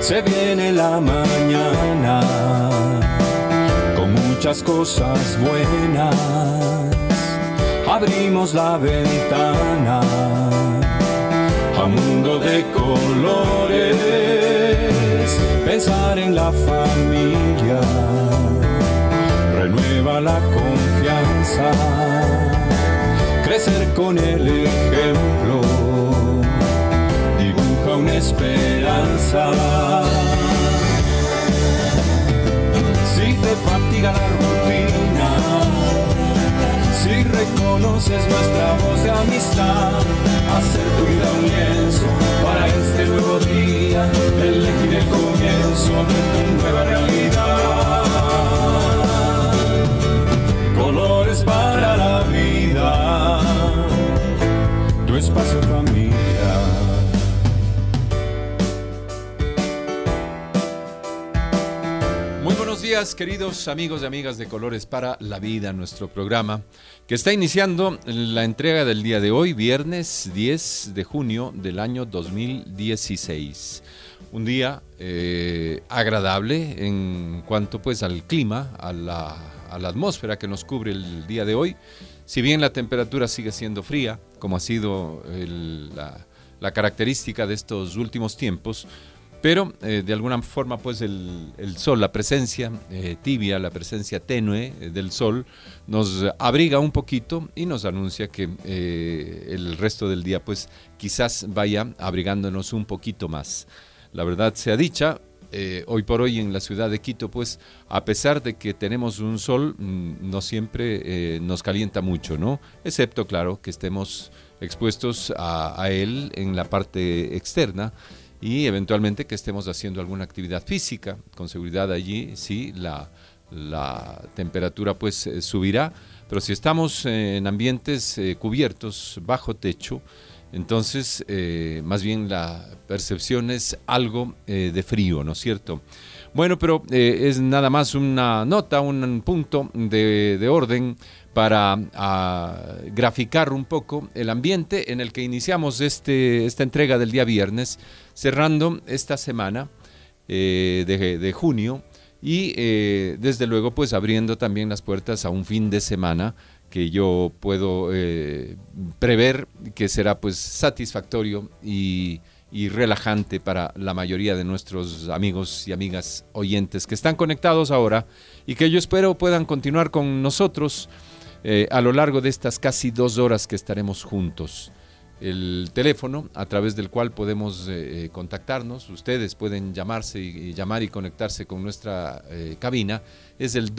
Se viene la mañana con muchas cosas buenas. Abrimos la ventana a un mundo de colores. Pensar en la familia renueva la confianza. Crecer con el ejemplo dibuja una esperanza. Si te fatiga la rutina, si reconoces nuestra voz de amistad, hacer tu vida un lienzo para este nuevo día, elegir el comienzo de tu nueva realidad. Colores para la vida, tu espacio familia. Muy buenos días, queridos amigos y amigas de Colores para la Vida, nuestro programa que está iniciando la entrega del día de hoy, viernes 10 de junio del año 2016. Un día agradable en cuanto pues al clima, a la atmósfera que nos cubre el día de hoy. Si bien la temperatura sigue siendo fría, como ha sido la característica de estos últimos tiempos, pero de alguna forma pues el sol, la presencia tibia, la presencia tenue del sol nos abriga un poquito y nos anuncia que el resto del día pues quizás vaya abrigándonos un poquito más. La verdad sea dicha, hoy por hoy en la ciudad de Quito pues a pesar de que tenemos un sol no siempre nos calienta mucho, ¿no? Excepto claro que estemos expuestos a él en la parte externa y eventualmente que estemos haciendo alguna actividad física. Con seguridad allí sí la temperatura pues subirá, pero si estamos en ambientes cubiertos bajo techo, entonces más bien la percepción es algo de frío, ¿no es cierto? Bueno, pero es nada más una nota, un punto de orden para graficar un poco el ambiente en el que iniciamos esta entrega del día viernes, cerrando esta semana de junio y desde luego pues abriendo también las puertas a un fin de semana que yo puedo prever que será pues satisfactorio y relajante para la mayoría de nuestros amigos y amigas oyentes que están conectados ahora y que yo espero puedan continuar con nosotros a lo largo de estas casi 2 horas que estaremos juntos. El teléfono a través del cual podemos contactarnos, ustedes pueden llamar y conectarse con nuestra cabina, es el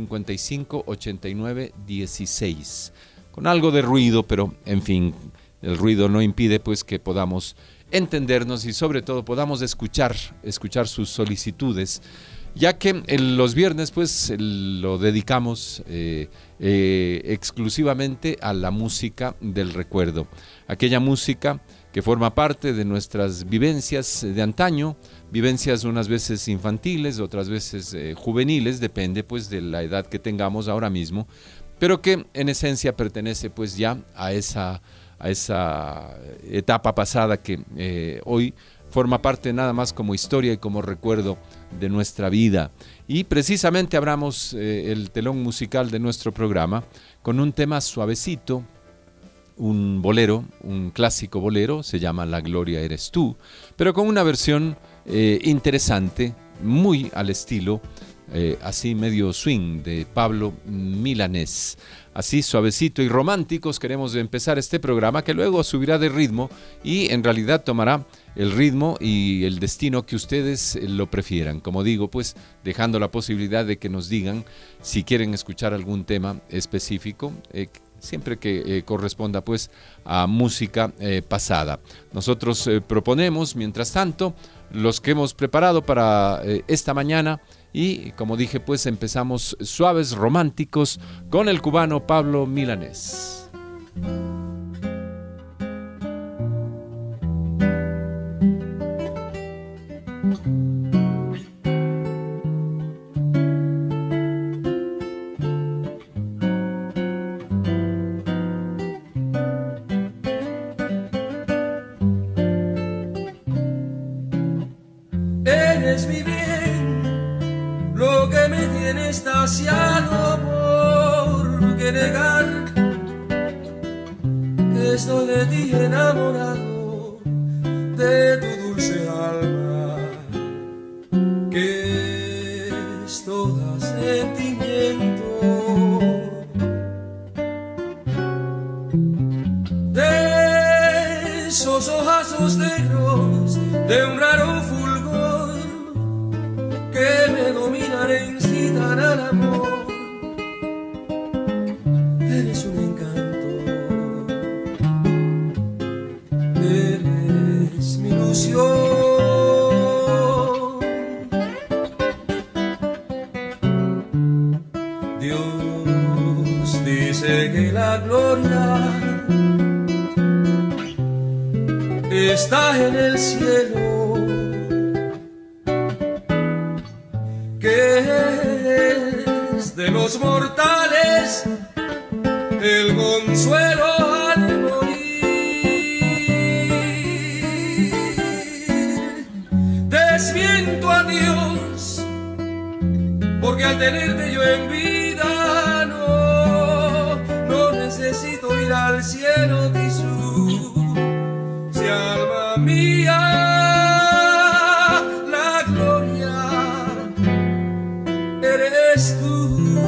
255-8916. Con algo de ruido, pero en fin, el ruido no impide pues que podamos entendernos y sobre todo podamos escuchar sus solicitudes, ya que los viernes pues lo dedicamos exclusivamente a la música del recuerdo, aquella música que forma parte de nuestras vivencias de antaño, vivencias unas veces infantiles, otras veces juveniles, depende pues de la edad que tengamos ahora mismo, pero que en esencia pertenece pues ya a esa etapa pasada que hoy forma parte nada más como historia y como recuerdo de nuestra vida. Y precisamente abramos el telón musical de nuestro programa con un tema suavecito, un bolero, un clásico bolero, se llama La Gloria Eres Tú, pero con una versión interesante, muy al estilo, así medio swing, de Pablo Milanés. Así suavecito y románticos queremos empezar este programa que luego subirá de ritmo y en realidad tomará el ritmo y el destino que ustedes lo prefieran. Como digo, pues dejando la posibilidad de que nos digan si quieren escuchar algún tema específico, siempre que corresponda pues a música pasada. Nosotros proponemos, mientras tanto, los que hemos preparado para esta mañana. Y como dije, pues empezamos suaves, románticos con el cubano Pablo Milanés. En eres mi bien, lo que me tiene extasiado, por qué negar que estoy de ti enamorado, de tu dulce alma, que es toda sentimiento. De esos ojazos negros, de un raro fulgor que me dominan e incitan al amor. Eres un encanto, eres mi ilusión. Dios dice que la gloria está en el cielo, que es de los mortales el consuelo al morir. Desmiento a Dios, porque al tenerte yo en vida no necesito ir al cielo, Tisú. Si alma mía, la gloria eres tú.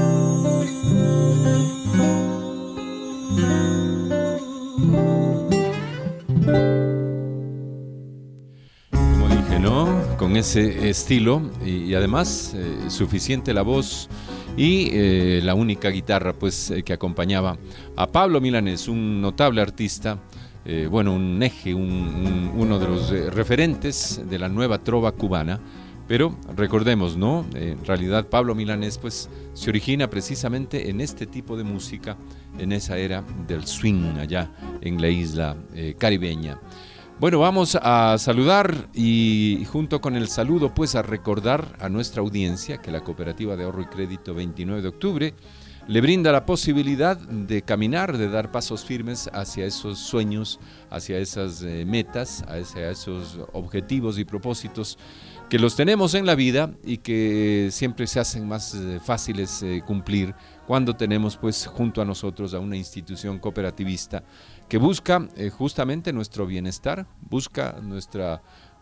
Como dije, ¿no? Con ese estilo y además suficiente la voz y la única guitarra pues que acompañaba a Pablo Milanés, un notable artista. Bueno, un eje, uno de los referentes de la nueva trova cubana, pero recordemos, ¿no? En realidad Pablo Milanés pues se origina precisamente en este tipo de música, en esa era del swing allá en la isla caribeña. Bueno, vamos a saludar y junto con el saludo pues a recordar a nuestra audiencia que la Cooperativa de Ahorro y Crédito 29 de octubre le brinda la posibilidad de caminar, de dar pasos firmes hacia esos sueños, hacia esas metas, hacia esos objetivos y propósitos que los tenemos en la vida y que siempre se hacen más fáciles cumplir cuando tenemos pues junto a nosotros a una institución cooperativista que busca justamente nuestro bienestar, busca nuestra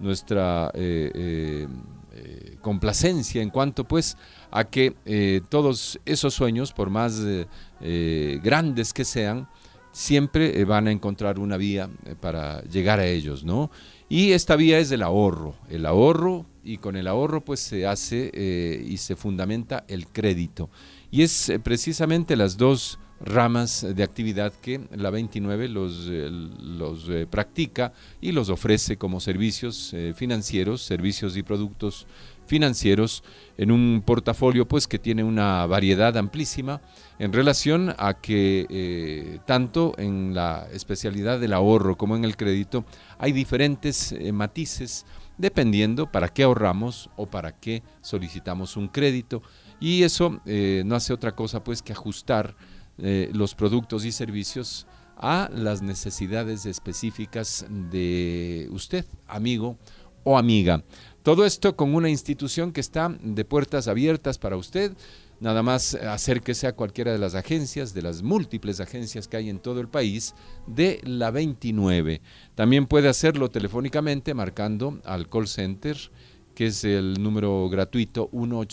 complacencia en cuanto pues a que todos esos sueños, por más grandes que sean, siempre van a encontrar una vía para llegar a ellos, ¿no? Y esta vía es el ahorro, y con el ahorro pues se hace y se fundamenta el crédito. Y es precisamente las dos ramas de actividad que la 29 los practica y los ofrece como servicios financieros, servicios y productos financieros en un portafolio pues que tiene una variedad amplísima en relación a que tanto en la especialidad del ahorro como en el crédito hay diferentes matices dependiendo para qué ahorramos o para qué solicitamos un crédito, y eso no hace otra cosa pues que ajustar los productos y servicios a las necesidades específicas de usted, amigo o amiga. Todo esto con una institución que está de puertas abiertas para usted. Nada más acérquese a cualquiera de las agencias, de las múltiples agencias que hay en todo el país, de la 29. También puede hacerlo telefónicamente marcando al call center, que es el número gratuito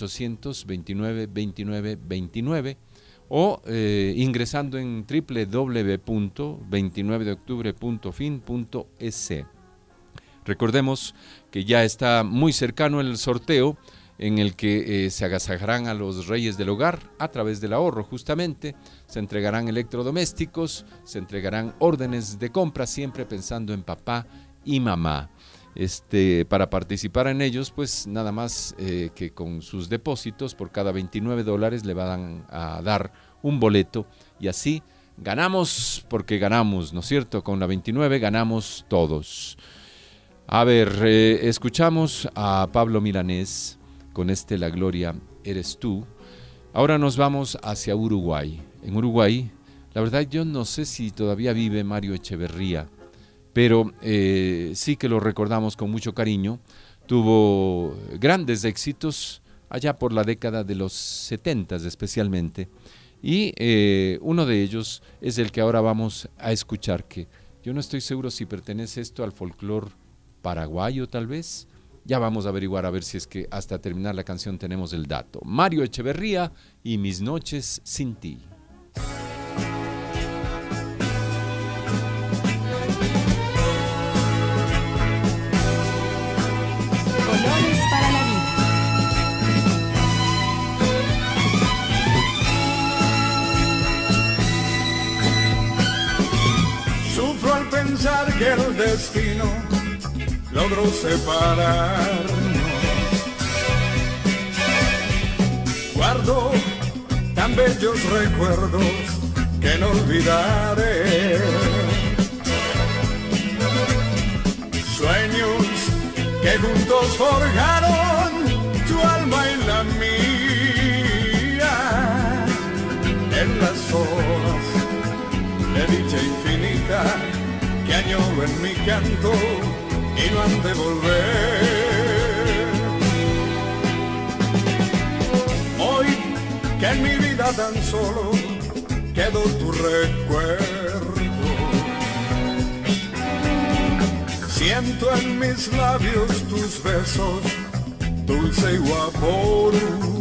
1-800-29-29-29, o ingresando en www.29deoctubre.fin.es. Recordemos que ya está muy cercano el sorteo en el que se agasajarán a los reyes del hogar a través del ahorro. Justamente se entregarán electrodomésticos, se entregarán órdenes de compra, siempre pensando en papá y mamá. Para participar en ellos, pues nada más que con sus depósitos por cada $29 le van a dar un boleto, y así ganamos porque ganamos, ¿no es cierto? Con la 29 ganamos todos. A ver, escuchamos a Pablo Milanés con La Gloria Eres Tú. Ahora nos vamos hacia Uruguay. En Uruguay, la verdad yo no sé si todavía vive Mario Echeverría, pero sí que lo recordamos con mucho cariño. tuvo grandes éxitos allá por la década de los 70 especialmente, y uno de ellos es el que ahora vamos a escuchar, que yo no estoy seguro si pertenece esto al folclore paraguayo tal vez. Ya vamos a averiguar a ver si es que hasta terminar la canción tenemos el dato. Mario Echeverría y Mis noches sin ti. Colores para la vida. Sufro al pensar que el destino logró separarnos. Guardo tan bellos recuerdos que no olvidaré. Sueños que juntos forjaron tu alma y la mía. En las horas de dicha infinita que añoro en mi canto y no han de volver. Hoy que en mi vida tan solo quedó tu recuerdo, siento en mis labios tus besos, dulce y guapo.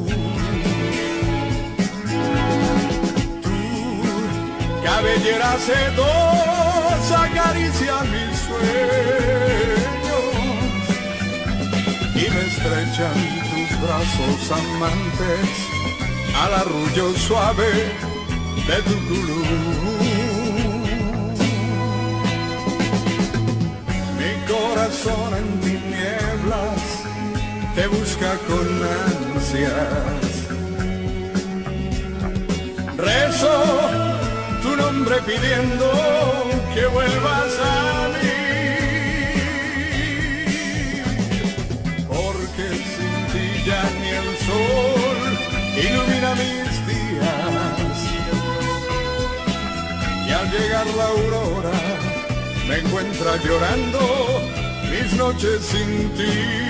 Tu cabellera sedosa acaricia mis sueños y me estrechan tus brazos amantes al arrullo suave de tu culú. Mi corazón en tinieblas te busca con ansias. Rezo tu nombre pidiendo que vuelvas a mí, porque sin ti ya ni el sol ilumina mis días, y al llegar la aurora me encuentra llorando mis noches sin ti.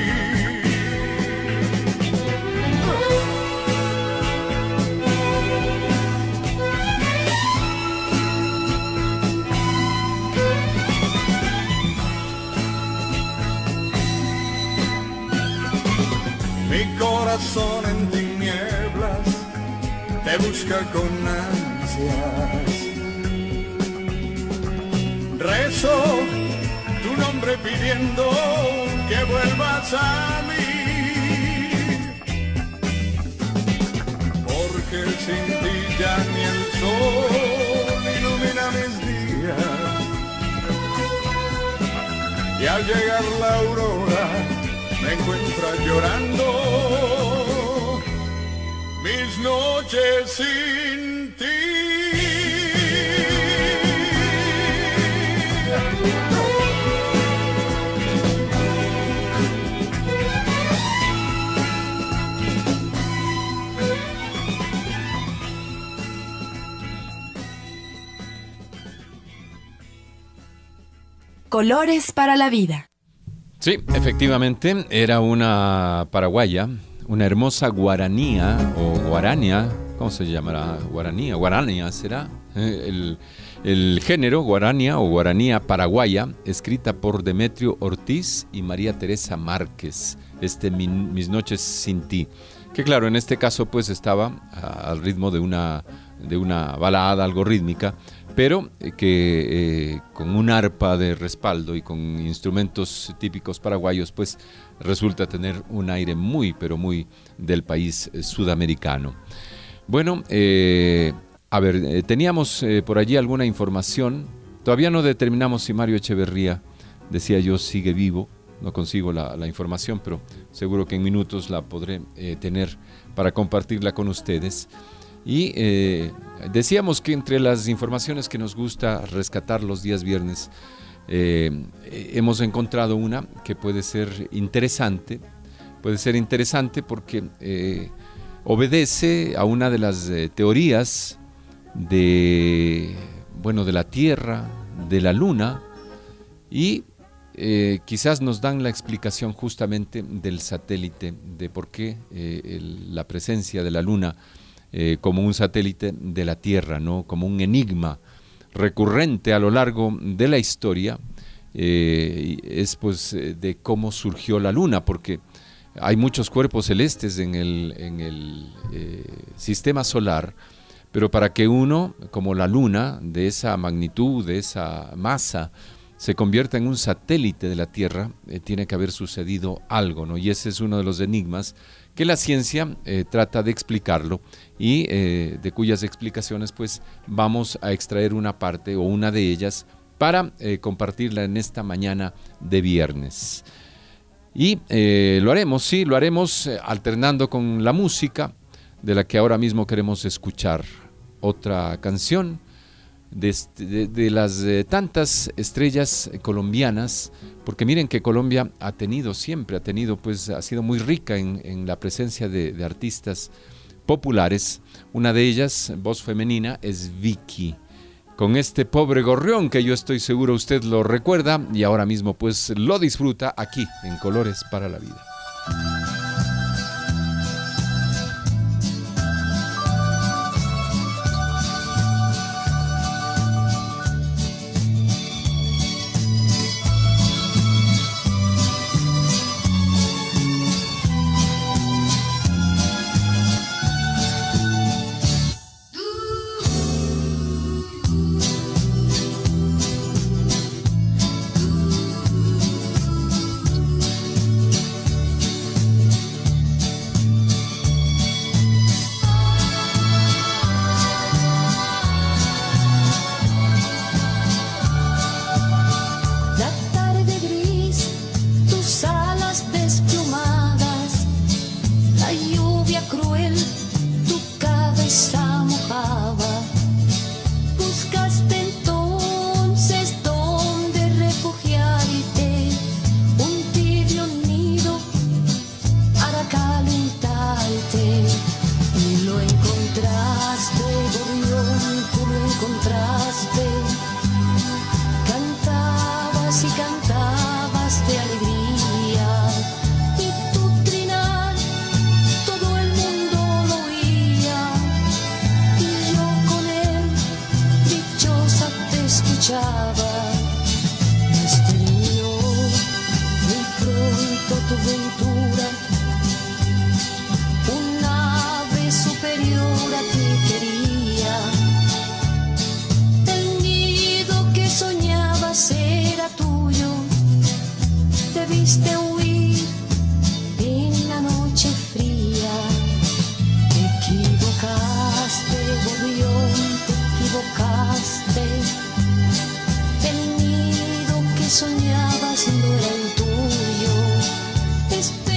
Mi corazón en tinieblas te busca con ansias. Rezo tu nombre pidiendo que vuelvas a mí, porque sin ti ya ni el sol ilumina mis días, y al llegar la aurora me encuentra llorando mis noches sin ti. Colores para la vida. Sí, efectivamente, era una paraguaya, una hermosa guaranía o guarania, ¿cómo se llamará? Guaranía, guarania será. El género guarania o guaranía paraguaya, escrita por Demetrio Ortiz y María Teresa Márquez, Mis noches sin ti. Que claro, en este caso pues estaba al ritmo de una balada algo rítmica, pero que con un arpa de respaldo y con instrumentos típicos paraguayos, pues resulta tener un aire muy, pero muy del país sudamericano. Bueno, a ver, teníamos por allí alguna información. Todavía no determinamos si Mario Echeverría, decía yo, sigue vivo. No consigo la información, pero seguro que en minutos la podré tener para compartirla con ustedes. Y decíamos que entre las informaciones que nos gusta rescatar los días viernes, hemos encontrado una que puede ser interesante porque obedece a una de las teorías de la Tierra, de la Luna, y quizás nos dan la explicación justamente del satélite, de por qué la presencia de la Luna como un satélite de la Tierra, ¿no? Como un enigma recurrente a lo largo de la historia, es pues de cómo surgió la Luna, porque hay muchos cuerpos celestes en el sistema solar, pero para que uno, como la Luna, de esa magnitud, de esa masa, se convierta en un satélite de la Tierra, tiene que haber sucedido algo, ¿no? Y ese es uno de los enigmas que la ciencia trata de explicarlo y de cuyas explicaciones pues vamos a extraer una parte o una de ellas para compartirla en esta mañana de viernes. Y lo haremos alternando con la música de la que ahora mismo queremos escuchar otra canción de las tantas estrellas colombianas, porque miren que Colombia siempre ha tenido, pues ha sido muy rica en la presencia de artistas populares. Una de ellas, voz femenina, es Vicky, con este Pobre Gorrión, que yo estoy seguro usted lo recuerda y ahora mismo pues lo disfruta aquí en Colores para la Vida. Soñabas no era el tuyo.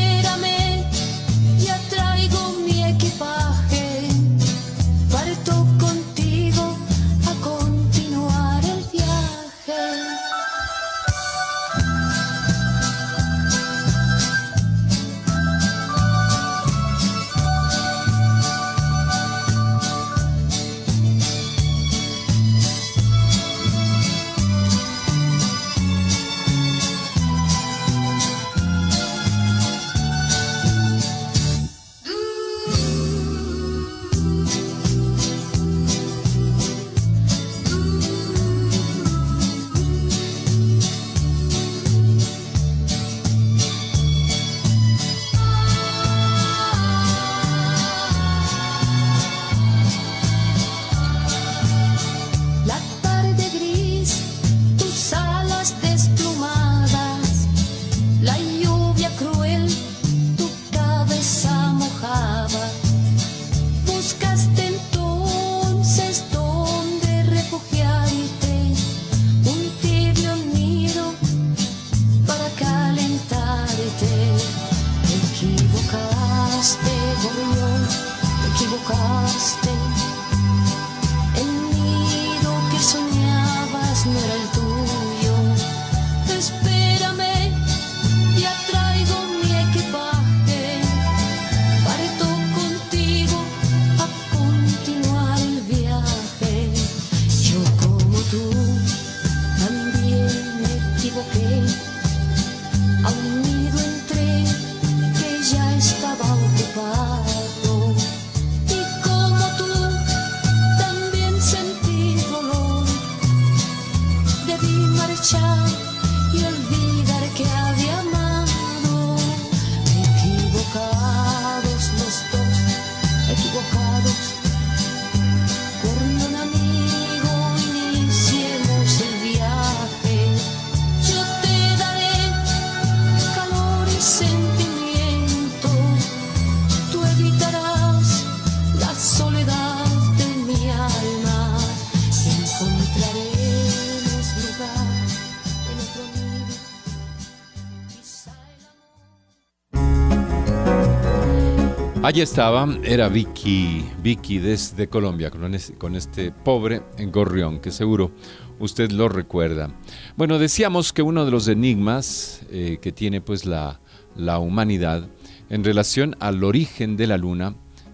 sentimiento, tú evitarás la soledad de mi alma. Encontraremos lugar en otro nido, quizá el amor. Allí estaba, era Vicky desde Colombia, con este pobre gorrión, que seguro usted lo recuerda. Bueno, decíamos que uno de los enigmas que tiene pues la humanidad en relación al origen de la luna,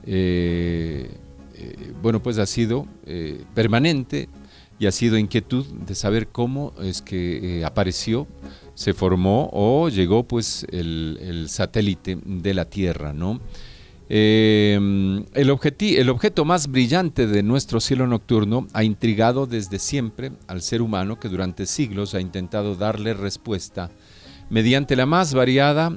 bueno, pues ha sido permanente y ha sido inquietud de saber cómo es que apareció, se formó o llegó pues el satélite de la Tierra, ¿no? El objeto más brillante de nuestro cielo nocturno ha intrigado desde siempre al ser humano, que durante siglos ha intentado darle respuesta mediante las más variadas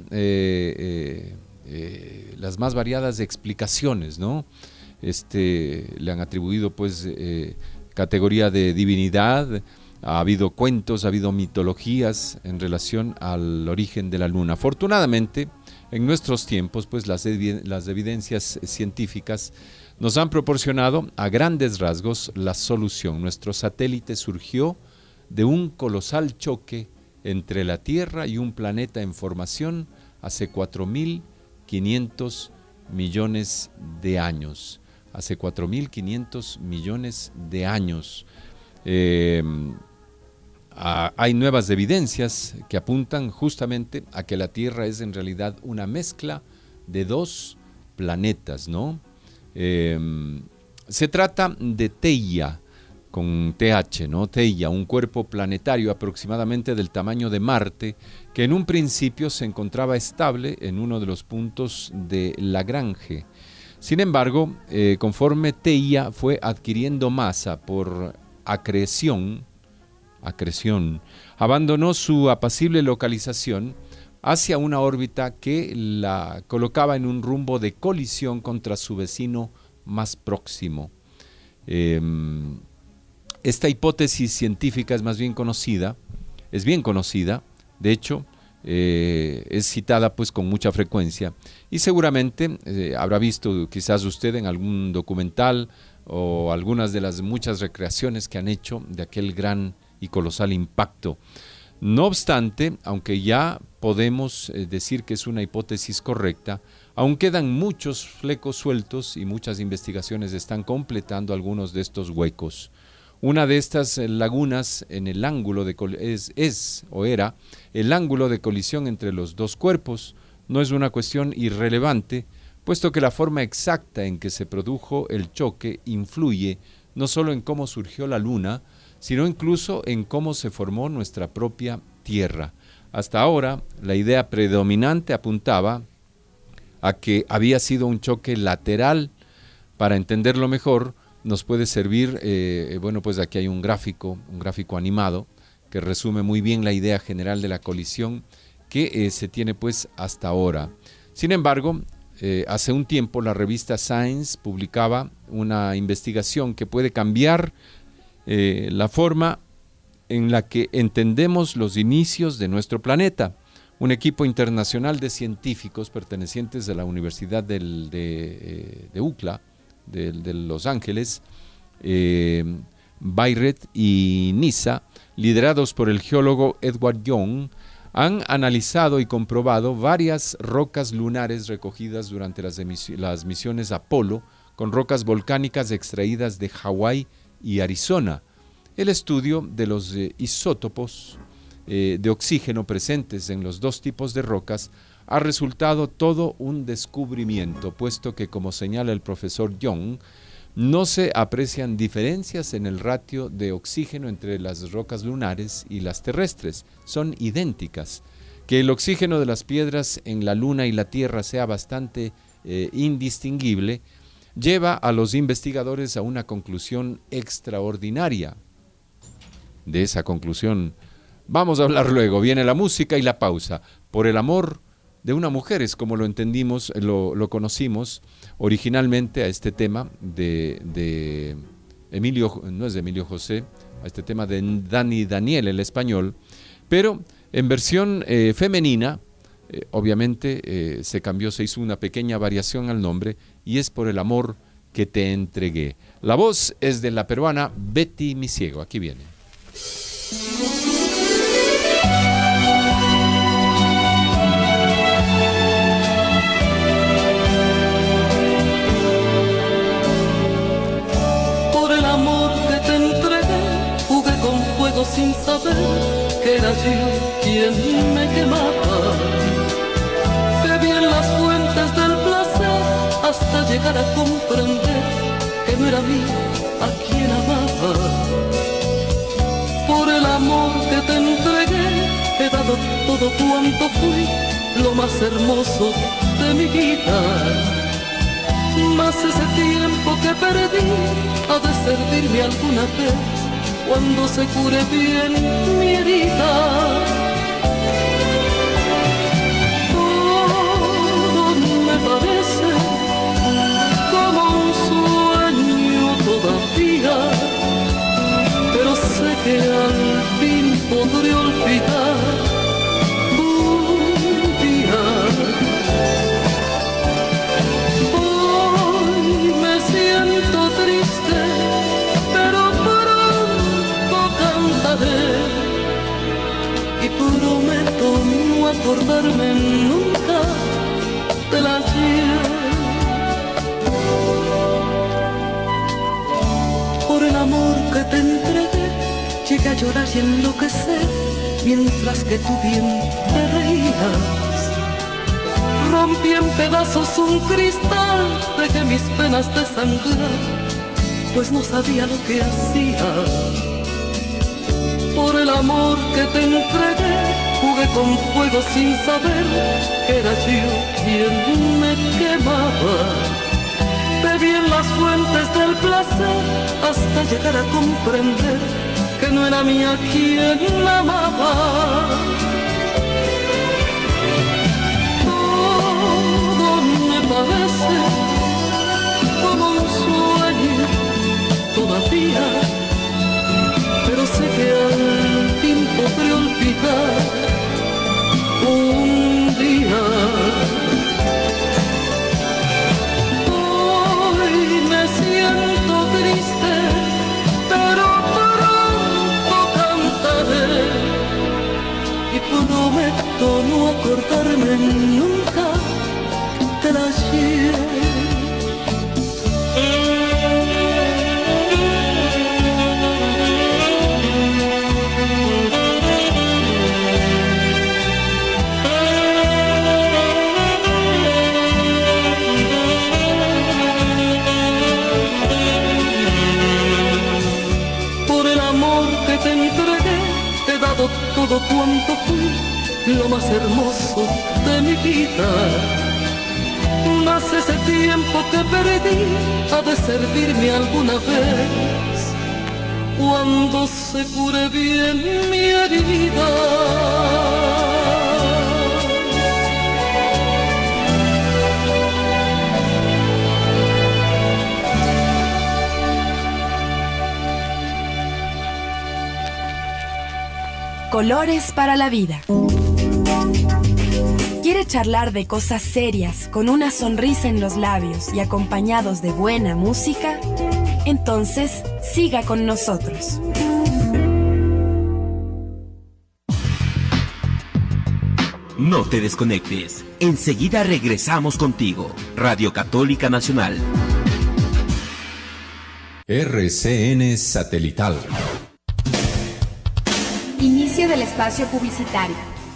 explicaciones, ¿no? Le han atribuido pues categoría de divinidad. Ha habido cuentos, ha habido mitologías en relación al origen de la luna. Afortunadamente, en nuestros tiempos, pues las evidencias científicas nos han proporcionado a grandes rasgos la solución. Nuestro satélite surgió de un colosal choque entre la Tierra y un planeta en formación hace 4.500 millones de años. Hace 4.500 millones de años. Hay nuevas evidencias que apuntan justamente a que la Tierra es en realidad una mezcla de dos planetas, ¿no? Se trata de Theia, con TH, ¿no? Theia, un cuerpo planetario aproximadamente del tamaño de Marte, que en un principio se encontraba estable en uno de los puntos de Lagrange. Sin embargo, conforme Theia fue adquiriendo masa por acreción, abandonó su apacible localización hacia una órbita que la colocaba en un rumbo de colisión contra su vecino más próximo. Esta hipótesis científica es bien conocida, de hecho, es citada pues con mucha frecuencia y seguramente habrá visto quizás usted en algún documental o algunas de las muchas recreaciones que han hecho de aquel gran y colosal impacto. No obstante, aunque ya podemos decir que es una hipótesis correcta, aún quedan muchos flecos sueltos y muchas investigaciones están completando algunos de estos huecos. Una de estas lagunas en el ángulo era el ángulo de colisión entre los dos cuerpos. No es una cuestión irrelevante, puesto que la forma exacta en que se produjo el choque influye no solo en cómo surgió la luna, sino incluso en cómo se formó nuestra propia Tierra. Hasta ahora, la idea predominante apuntaba a que había sido un choque lateral. Para entenderlo mejor, nos puede servir, bueno, pues aquí hay un gráfico animado que resume muy bien la idea general de la colisión que se tiene pues hasta ahora. Sin embargo, hace un tiempo la revista Science publicaba una investigación que puede cambiar la forma en la que entendemos los inicios de nuestro planeta. Un equipo internacional de científicos pertenecientes a la Universidad de UCLA, de Los Ángeles, Bayreuth y Niza, liderados por el geólogo Edward Young, han analizado y comprobado varias rocas lunares recogidas durante las misiones Apolo, con rocas volcánicas extraídas de Hawái y Arizona. El estudio de los isótopos de oxígeno presentes en los dos tipos de rocas ha resultado todo un descubrimiento, puesto que, como señala el profesor Young, no se aprecian diferencias en el ratio de oxígeno entre las rocas lunares y las terrestres, son idénticas. Que el oxígeno de las piedras en la Luna y la Tierra sea bastante indistinguible, lleva a los investigadores a una conclusión extraordinaria. De esa conclusión vamos a hablar luego. Viene la música y la pausa. Por el amor de una mujer es como lo entendimos, lo conocimos originalmente a este tema de Emilio, no es de Emilio José, a este tema de Dani Daniel, el español, pero en versión femenina Obviamente se cambió, se hizo una pequeña variación al nombre y es Por el amor que te entregué. La voz es de la peruana Betty Misiego. Aquí viene. Por el amor que te entregué, jugué con fuego sin saber que era yo quien me quemaba. Bebí en las fuentes del placer hasta llegar a comprender que no era mí a quien amaba. Por el amor que te entregué, he dado todo cuanto fui, lo más hermoso de mi vida. Mas ese tiempo que perdí ha de servirme alguna vez cuando se cure bien mi herida. Todo me parece como un sueño todavía, pero sé que al fin podré olvidar un día. Hoy me siento triste, pero pronto cantaré y prometo no acordarme nunca del ayer. Por el amor que te entregué, llegué a llorar y enloquecer, mientras que tú bien te reías. Rompí en pedazos un cristal, dejé mis penas desangrar, pues no sabía lo que hacía. Por el amor que te entregué, jugué con fuego sin saber que era yo quien me quemaba. Bebí en las fuentes del placer hasta llegar a comprender que no era mía quien la amaba. Todo me parece como un sueño todavía, pero sé que al fin podré olvidar un día. Hoy me siento triste, pero pronto cantaré y prometo no acordarme nunca del ayer. Te entregué, he dado todo cuanto fui, lo más hermoso de mi vida. Mas ese tiempo que perdí ha de servirme alguna vez cuando se cure bien mi herida. Colores para la vida. ¿Quiere charlar de cosas serias con una sonrisa en los labios y acompañados de buena música? Entonces, siga con nosotros. No te desconectes. Enseguida regresamos contigo. Radio Católica Nacional. RCN Satelital. Inicio del espacio publicitario.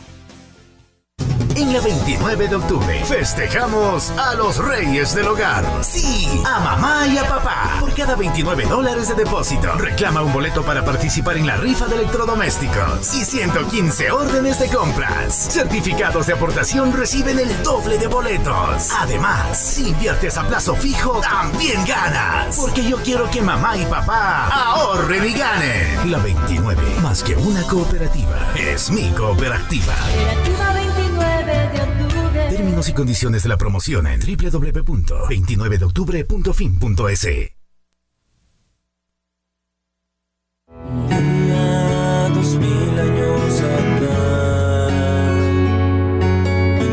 En la 29 de octubre festejamos a los Reyes del Hogar. Sí, a mamá y a papá. Por cada $29 de depósito, reclama un boleto para participar en la rifa de electrodomésticos. Y 115 órdenes de compras. Certificados de aportación reciben el doble de boletos. Además, si inviertes a plazo fijo, también ganas. Porque yo quiero que mamá y papá ahorren y ganen. La 29, más que una cooperativa, es mi cooperativa. Cooperativa 29 de octubre. Términos y condiciones de la promoción en www.29deoctubre.fin.es. Día 2000 años atrás,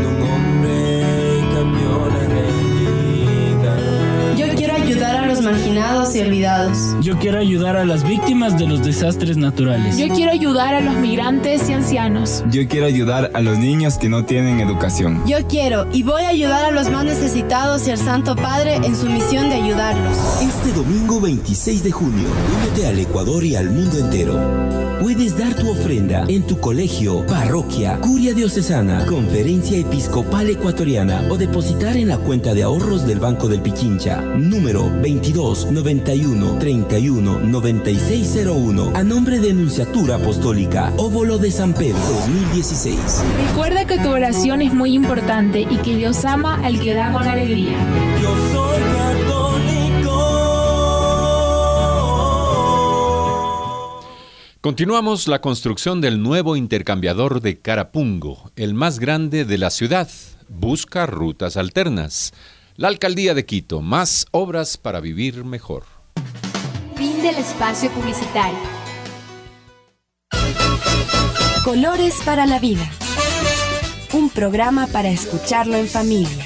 olvidados. Yo quiero ayudar a las víctimas de los desastres naturales. Yo quiero ayudar a los migrantes y ancianos. Yo quiero ayudar a los niños que no tienen educación. Yo quiero y voy a ayudar a los más necesitados y al Santo Padre en su misión de ayudarlos. Este domingo 26 de junio, únete al Ecuador y al mundo entero. Puedes dar tu ofrenda en tu colegio, parroquia, curia diocesana, conferencia episcopal ecuatoriana o depositar en la cuenta de ahorros del Banco del Pichincha, número 22 91 31 9601, a nombre de Nunciatura Apostólica, Óvulo de San Pedro 2016. Recuerda que tu oración es muy importante y que Dios ama al que da con alegría. Yo soy católico. Continuamos la construcción del nuevo intercambiador de Carapungo, el más grande de la ciudad. Busca rutas alternas. La Alcaldía de Quito, más obras para vivir mejor. Fin del espacio publicitario. Colores para la vida. Un programa para escucharlo en familia.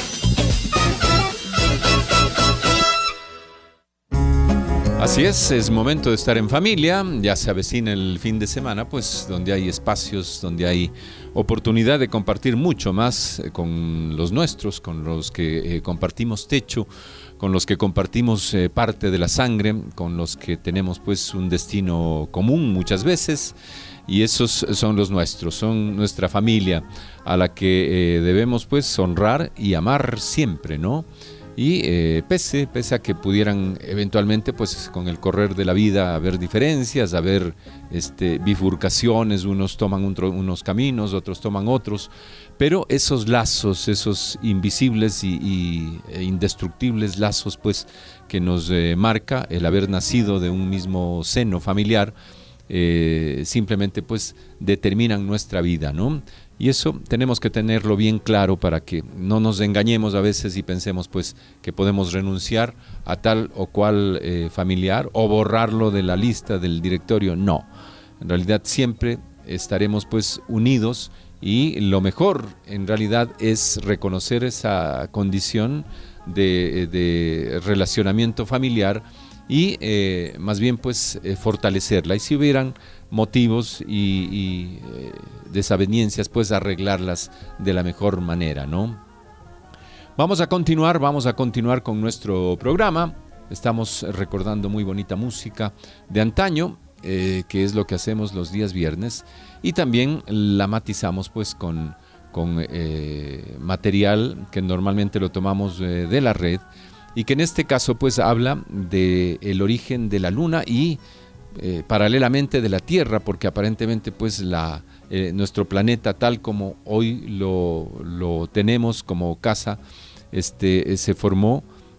Así es momento de estar en familia, ya se avecina el fin de semana, pues donde hay espacios, donde hay oportunidad de compartir mucho más con los nuestros, con los que compartimos techo, con los que compartimos parte de la sangre, con los que tenemos pues un destino común muchas veces, y esos son los nuestros, son nuestra familia a la que debemos pues honrar y amar siempre, ¿no? Y pese a que pudieran eventualmente pues con el correr de la vida haber diferencias, haber bifurcaciones, unos toman unos caminos, otros toman otros, pero esos lazos, esos invisibles e indestructibles lazos pues que nos marca el haber nacido de un mismo seno familiar, simplemente pues determinan nuestra vida, ¿no? Y eso tenemos que tenerlo bien claro para que no nos engañemos a veces y pensemos pues que podemos renunciar a tal o cual familiar o borrarlo de la lista del directorio. No, en realidad siempre estaremos pues unidos, y lo mejor en realidad es reconocer esa condición de relacionamiento familiar y más bien pues fortalecerla, y si hubieran motivos y desavenencias pues arreglarlas de la mejor manera, ¿no? Vamos a continuar con nuestro programa. Estamos recordando muy bonita música de antaño, que es lo que hacemos los días viernes, y también la matizamos pues con material que normalmente lo tomamos de la red, y que en este caso pues habla del origen de la luna y paralelamente de la Tierra, porque aparentemente pues nuestro planeta tal como hoy lo tenemos como casa, se formó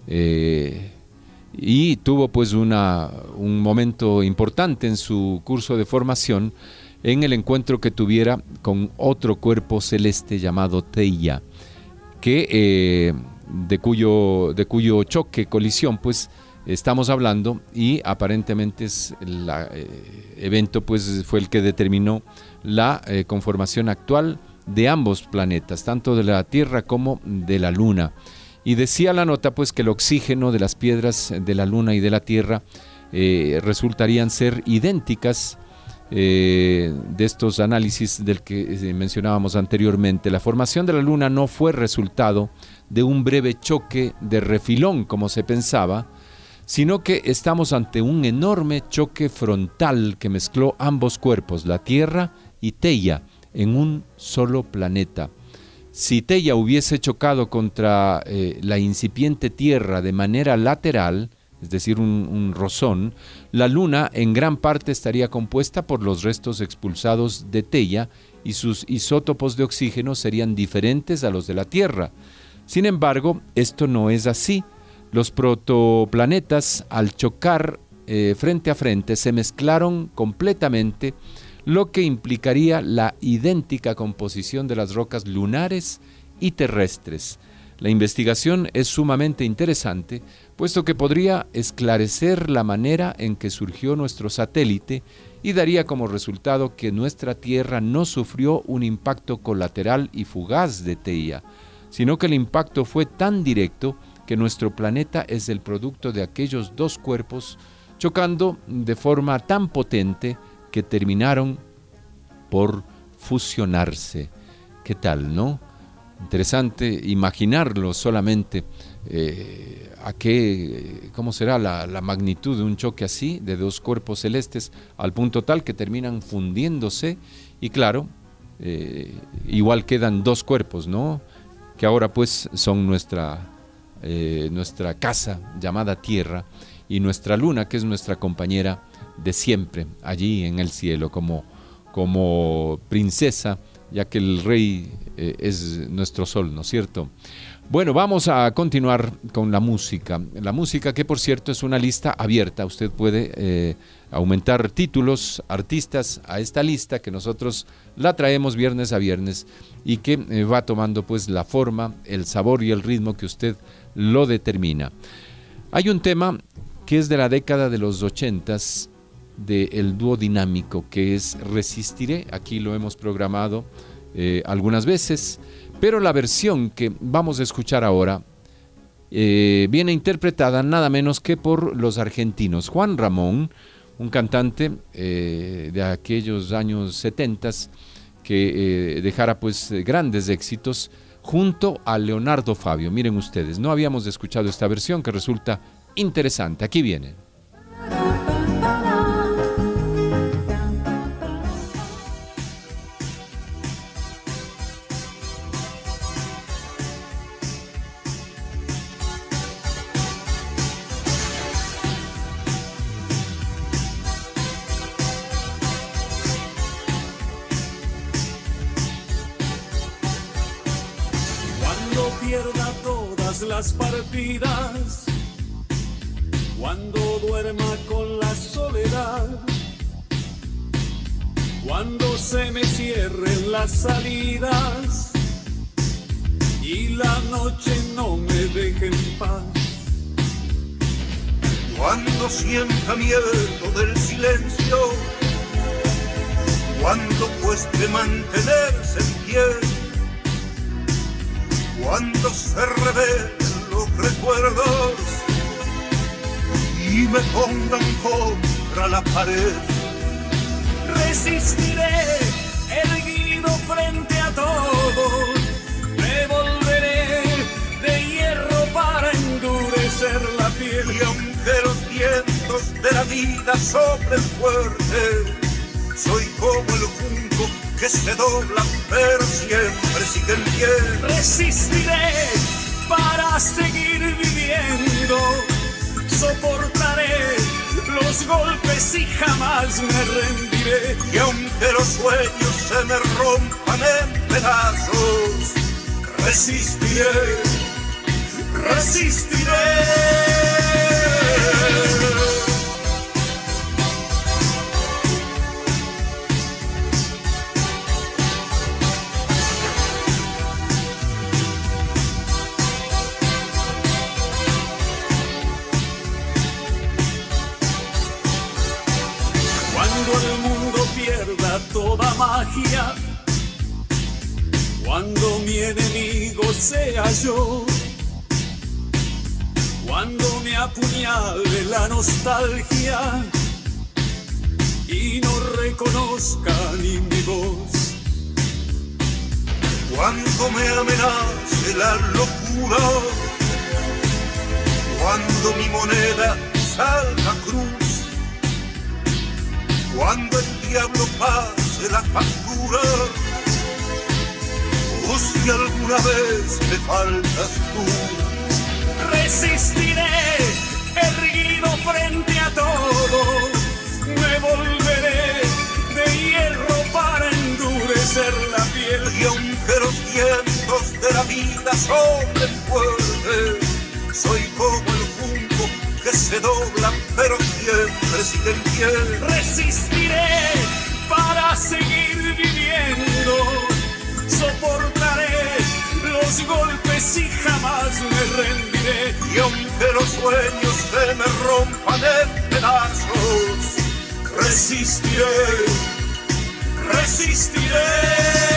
y tuvo pues un momento importante en su curso de formación en el encuentro que tuviera con otro cuerpo celeste llamado Theia, que de cuyo choque, colisión, pues estamos hablando, y aparentemente el evento pues fue el que determinó la conformación actual de ambos planetas, tanto de la Tierra como de la Luna. Y decía la nota pues que el oxígeno de las piedras de la Luna y de la Tierra resultarían ser idénticas. De estos análisis del que mencionábamos anteriormente, la formación de la Luna no fue resultado de un breve choque de refilón como se pensaba, sino que estamos ante un enorme choque frontal que mezcló ambos cuerpos, la Tierra y Theia, en un solo planeta. Si Theia hubiese chocado contra la incipiente Tierra de manera lateral, es decir, un rozón, la Luna en gran parte estaría compuesta por los restos expulsados de Theia, y sus isótopos de oxígeno serían diferentes a los de la Tierra. Sin embargo, esto no es así. Los protoplanetas, al chocar frente a frente, se mezclaron completamente, lo que implicaría la idéntica composición de las rocas lunares y terrestres. La investigación es sumamente interesante, puesto que podría esclarecer la manera en que surgió nuestro satélite y daría como resultado que nuestra Tierra no sufrió un impacto colateral y fugaz de Theia, sino que el impacto fue tan directo que nuestro planeta es el producto de aquellos dos cuerpos chocando de forma tan potente que terminaron por fusionarse. ¿Qué tal, no? Interesante imaginarlo solamente. ¿Cómo será la magnitud de un choque así, de dos cuerpos celestes, al punto tal que terminan fundiéndose? Y claro, igual quedan dos cuerpos, ¿no? Que ahora pues son nuestra casa llamada Tierra, y nuestra luna, que es nuestra compañera de siempre, allí en el cielo, como princesa, ya que el rey es nuestro sol, ¿no es cierto? Bueno, vamos a continuar con la música. La música, que por cierto es una lista abierta. Usted puede aumentar títulos, artistas a esta lista, que nosotros la traemos viernes a viernes y que va tomando pues la forma, el sabor y el ritmo que usted lo determina. Hay un tema que es de la década de los 80s, del dúo dinámico, que es Resistiré. Aquí lo hemos programado algunas veces, pero la versión que vamos a escuchar ahora viene interpretada nada menos que por los argentinos. Juan Ramón, un cantante de aquellos años 70s que dejara pues grandes éxitos junto a Leonardo Fabio. Miren ustedes, no habíamos escuchado esta versión que resulta interesante. Aquí viene. Pierda todas las partidas, cuando duerma con la soledad, cuando se me cierren las salidas y la noche no me deje en paz, cuando sienta miedo del silencio, cuando cueste mantenerse en pie, cuando se revelen los recuerdos y me pongan contra la pared. Resistiré erguido frente a todo, me volveré de hierro para endurecer la piel. Y aunque los vientos de la vida soplen fuerte, soy como el junco que se dobla, pero siempre sigue en pie. Resistiré para seguir viviendo, soportaré los golpes y jamás me rendiré. Y aunque los sueños se me rompan en pedazos, resistiré, resistiré. Toda magia, cuando mi enemigo sea yo, cuando me apuñale la nostalgia y no reconozca ni mi voz, cuando me amenace la locura, cuando mi moneda salga cruz, cuando el diablo pase la factura, o si alguna vez me faltas tú. Resistiré erguido frente a todo, me volveré de hierro para endurecer la piel. Y aunque los vientos de la vida soplen fuerte, soy como el junco que se dobla, pero siempre sigue en pie. Resistiré para seguir viviendo, soportaré los golpes y jamás me rendiré. Y aunque los sueños se me rompan en pedazos, resistiré, resistiré.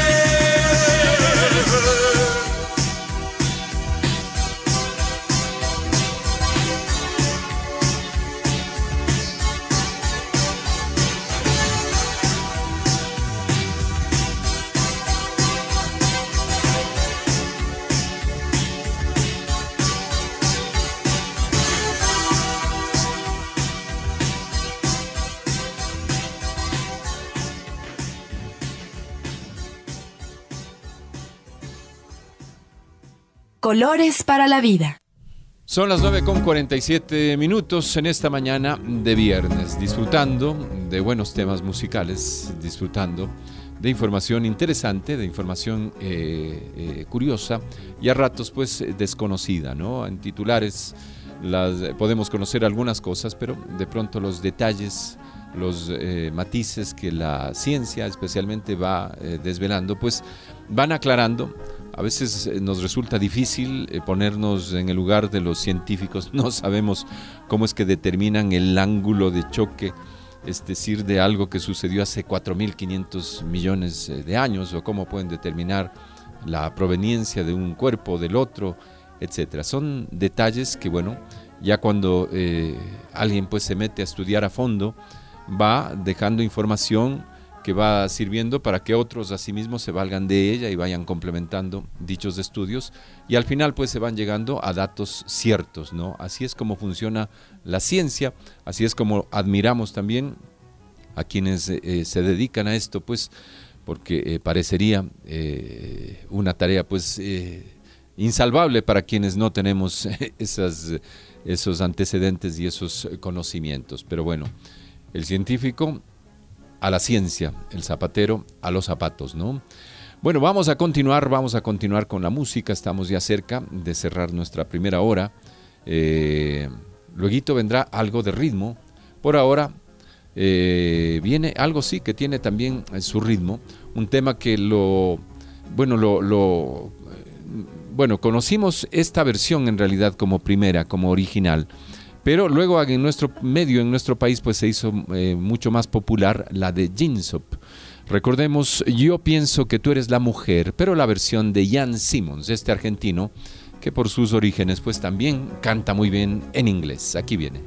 Colores para la vida. Son las 9:47 en esta mañana de viernes, disfrutando de buenos temas musicales, disfrutando de información interesante, de información curiosa y a ratos pues desconocida, ¿no? En titulares podemos conocer algunas cosas, pero de pronto los detalles, los matices que la ciencia especialmente va desvelando, pues van aclarando. A veces nos resulta difícil ponernos en el lugar de los científicos, no sabemos cómo es que determinan el ángulo de choque, es decir, de algo que sucedió hace 4.500 millones de años, o cómo pueden determinar la proveniencia de un cuerpo del otro, etcétera. Son detalles que, bueno, ya cuando alguien pues se mete a estudiar a fondo, va dejando información que va sirviendo para que otros asimismo se valgan de ella y vayan complementando dichos estudios, y al final pues se van llegando a datos ciertos, ¿no? Así es como funciona la ciencia, así es como admiramos también a quienes se dedican a esto, pues porque parecería una tarea pues insalvable para quienes no tenemos esos antecedentes y esos conocimientos. Pero bueno, el científico a la ciencia, el zapatero a los zapatos, ¿no? Bueno, vamos a continuar con la música, estamos ya cerca de cerrar nuestra primera hora. Lueguito vendrá algo de ritmo. Por ahora viene algo sí que tiene también su ritmo, un tema que conocimos esta versión en realidad como primera, como original. Pero luego en nuestro medio, en nuestro país, pues se hizo mucho más popular la de Jinsop. Recordemos, Yo pienso que tú eres la mujer, pero la versión de Jan Simmons, este argentino, que por sus orígenes pues también canta muy bien en inglés. Aquí viene.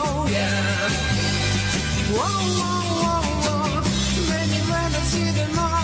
Maybe when I see the morning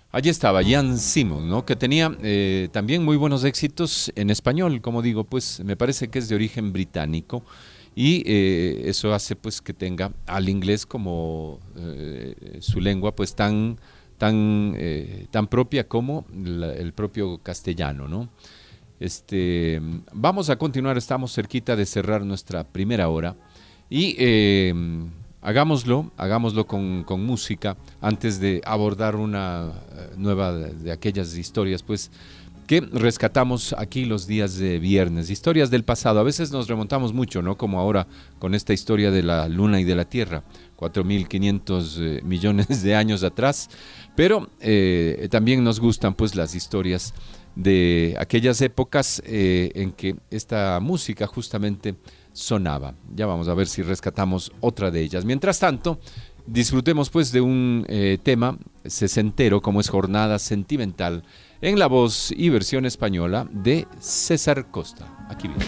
Allí estaba Jan Simons, ¿no? Que tenía también muy buenos éxitos en español, como digo, pues me parece que es de origen británico y eso hace pues que tenga al inglés como su lengua pues tan propia como el propio castellano, ¿no? Vamos a continuar, estamos cerquita de cerrar nuestra primera hora y hagámoslo con música antes de abordar una nueva de aquellas historias pues que rescatamos aquí los días de viernes, historias del pasado. A veces nos remontamos mucho, ¿no? Como ahora con esta historia de la Luna y de la Tierra, 4.500 millones de años atrás, pero también nos gustan pues las historias de aquellas épocas en que esta música justamente sonaba. Ya vamos a ver si rescatamos otra de ellas. Mientras tanto, disfrutemos pues de un tema sesentero como es Jornada Sentimental en la voz y versión española de César Costa. Aquí viene.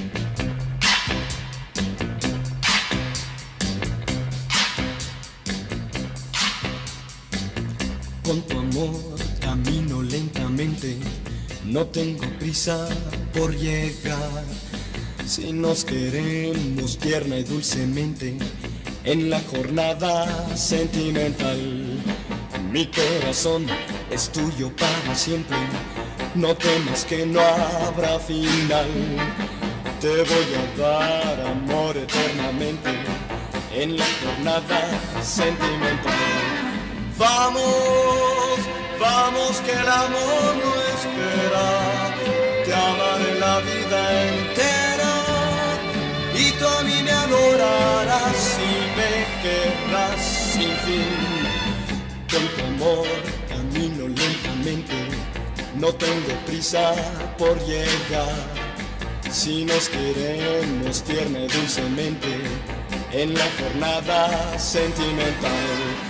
Con tu amor camino lentamente, no tengo prisa por llegar. Si nos queremos tierna y dulcemente en la jornada sentimental, mi corazón es tuyo para siempre, no temas que no habrá final. Te voy a dar amor eternamente en la jornada sentimental. Vamos, vamos que el amor no espera, te amaré la vida entera y tú a mí me adorarás y me querrás sin fin. Con tu amor camino lentamente, no tengo prisa por llegar. Si nos queremos tierna y dulcemente en la jornada sentimental.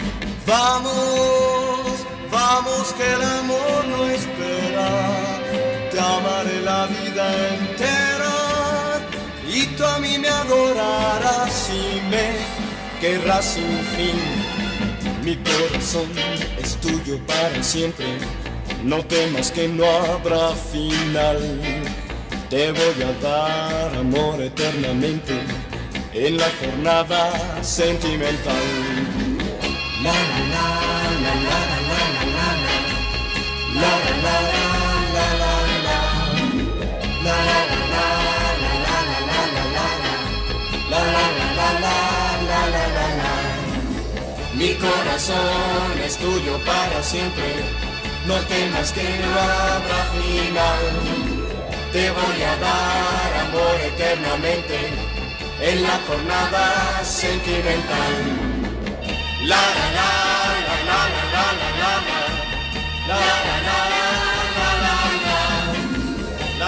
Vamos, vamos que el amor no espera, te amaré la vida entera y tú a mí me adorarás y me querrás sin fin. Mi corazón es tuyo para siempre, no temas que no habrá final. Te voy a dar amor eternamente en la jornada sentimental. La la la la la la la la la la la la la la la. Mi corazón es tuyo para siempre, no temas que no habrá final. Te voy a dar amor eternamente en la jornada sentimental. La la la la la la la la la la la la la la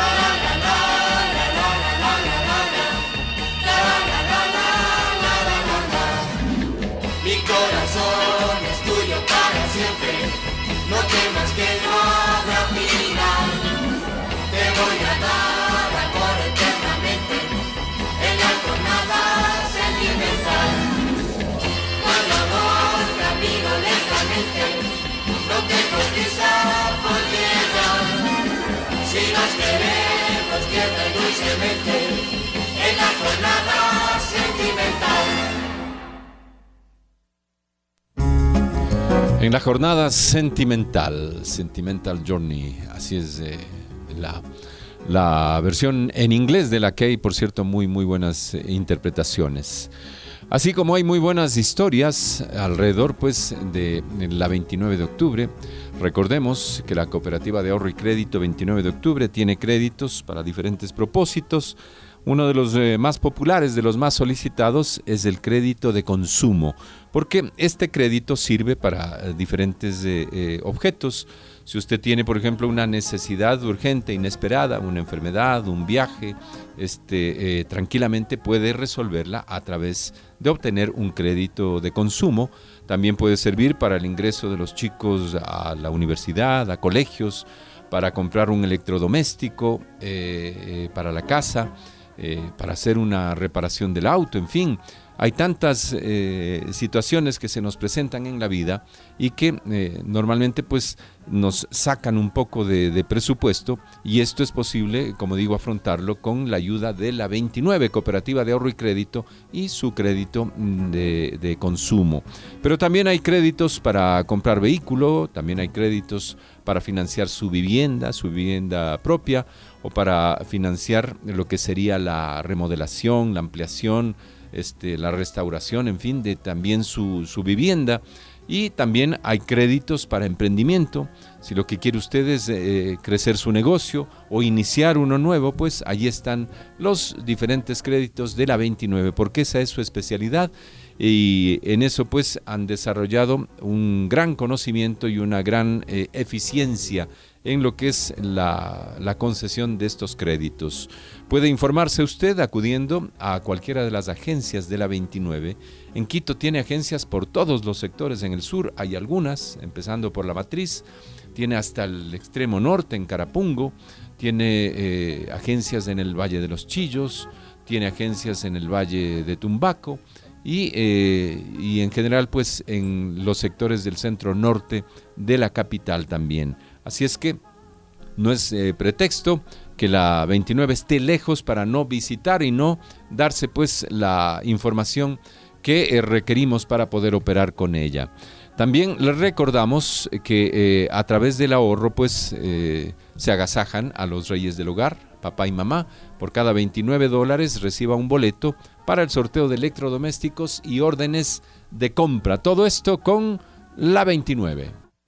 la. Mi corazón es tuyo para siempre, no temas que no habrá final. Te voy a dar amor eternamente en la jornada sentimental. Cuando amor camino lentamente, no tengo prisa por llegar. Si nos queremos tierna y dulcemente en la jornada sentimental. En la jornada sentimental, Sentimental Journey, así es la versión en inglés de la que hay, por cierto, muy buenas interpretaciones. Así como hay muy buenas historias alrededor pues de la 29 de octubre. Recordemos que la Cooperativa de Ahorro y Crédito 29 de octubre tiene créditos para diferentes propósitos. Uno de los más populares, de los más solicitados, es el crédito de consumo, porque este crédito sirve para diferentes objetos. Si usted tiene, por ejemplo, una necesidad urgente, inesperada, una enfermedad, un viaje, tranquilamente puede resolverla a través de obtener un crédito de consumo. También puede servir para el ingreso de los chicos a la universidad, a colegios, para comprar un electrodoméstico para la casa, para hacer una reparación del auto, en fin. hay tantas situaciones que se nos presentan en la vida y que normalmente pues nos sacan un poco de presupuesto, y esto es posible, como digo, afrontarlo con la ayuda de la 29, Cooperativa de Ahorro y Crédito, y su crédito de consumo. Pero también hay créditos para comprar vehículo, también hay créditos para financiar su vivienda propia, o para financiar lo que sería la remodelación, la ampliación, la restauración, en fin, de también su vivienda. Y también hay créditos para emprendimiento. Si lo que quiere usted es crecer su negocio o iniciar uno nuevo, pues allí están los diferentes créditos de la 29, porque esa es su especialidad, y en eso pues han desarrollado un gran conocimiento y una gran eficiencia en lo que es la concesión de estos créditos. Puede informarse usted acudiendo a cualquiera de las agencias de la 29. En Quito tiene agencias por todos los sectores. En el sur hay algunas, empezando por La Matriz, tiene hasta el extremo norte en Carapungo, tiene agencias en el Valle de los Chillos, tiene agencias en el Valle de Tumbaco, y en general pues en los sectores del centro norte de la capital también. Así es que no es pretexto que la 29 esté lejos para no visitar y no darse pues la información que requerimos para poder operar con ella. También les recordamos que a través del ahorro pues se agasajan a los reyes del hogar, papá y mamá. Por cada $29 reciba un boleto para el sorteo de electrodomésticos y órdenes de compra. Todo esto con la 29.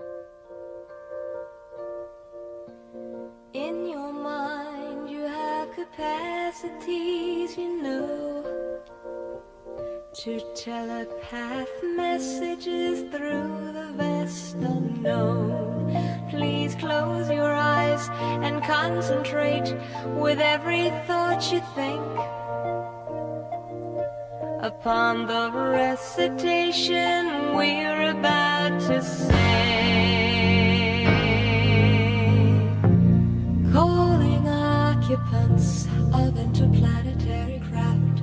In your mind you have capacities, you know, to telepath messages through the vast unknown. Please close your eyes and concentrate with every thought you think upon the recitation we're about to say. Calling occupants of interplanetary craft.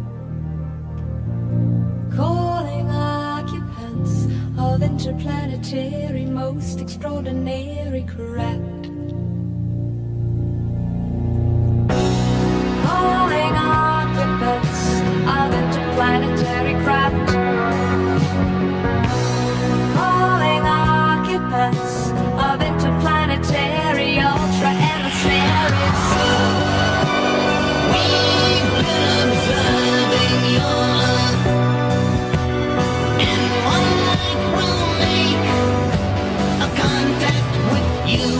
Calling occupants of interplanetary most extraordinary craft. Calling occupants of interplanetary craft. Calling occupants of interplanetary ultra emissaries. We've been observing your love, and one night we'll make a contact with you.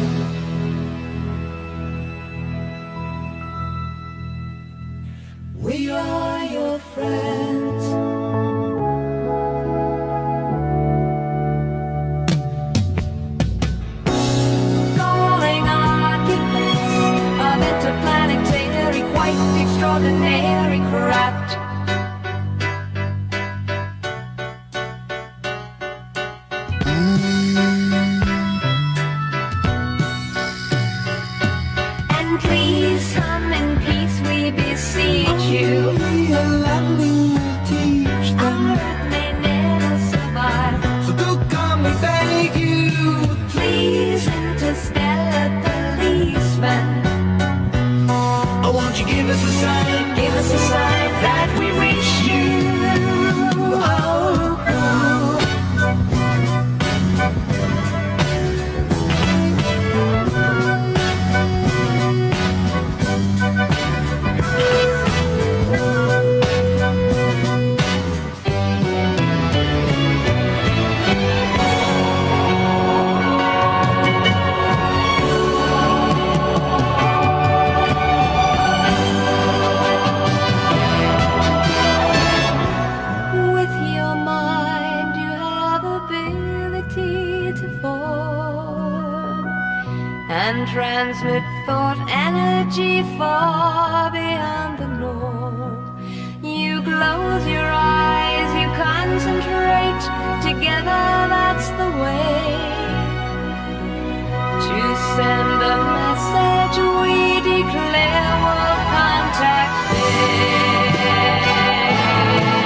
We are your friends. Calling occupants of interplanetary, quite extraordinary craft. And please come in peace, we beseech you. Only a landing will teach them. Our Earth may never survive, so do come, we beg you. Please, interstellar policeman, oh, won't you give us a sign? Give us a sign that we reach you. Oh, with your mind you have ability to form and transmit thought energy far beyond the norm. You close your eyes, you concentrate, together that's the way to send a message we declare we'll contact it.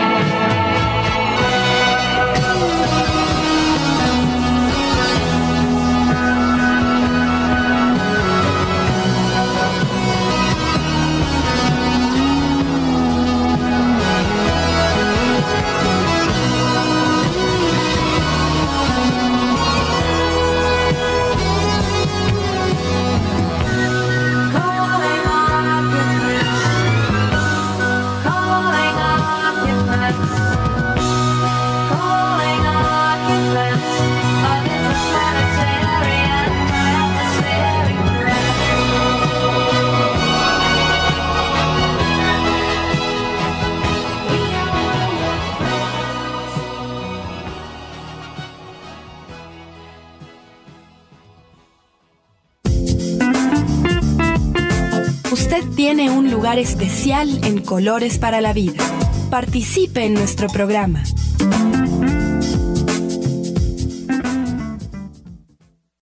Usted tiene un lugar especial en Colores para la Vida. Participe en nuestro programa.